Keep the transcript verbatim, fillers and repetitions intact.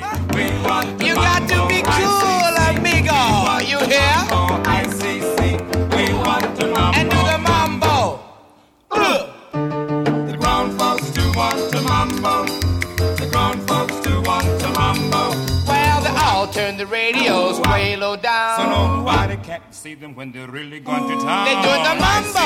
You got to be cool, amigo. You hear? And do the mambo. The grown folks do want to mambo. The grown folks do want to mambo. Well, they all turn the radios way low down. So nobody can't see them when they're really going to town. They do the mambo.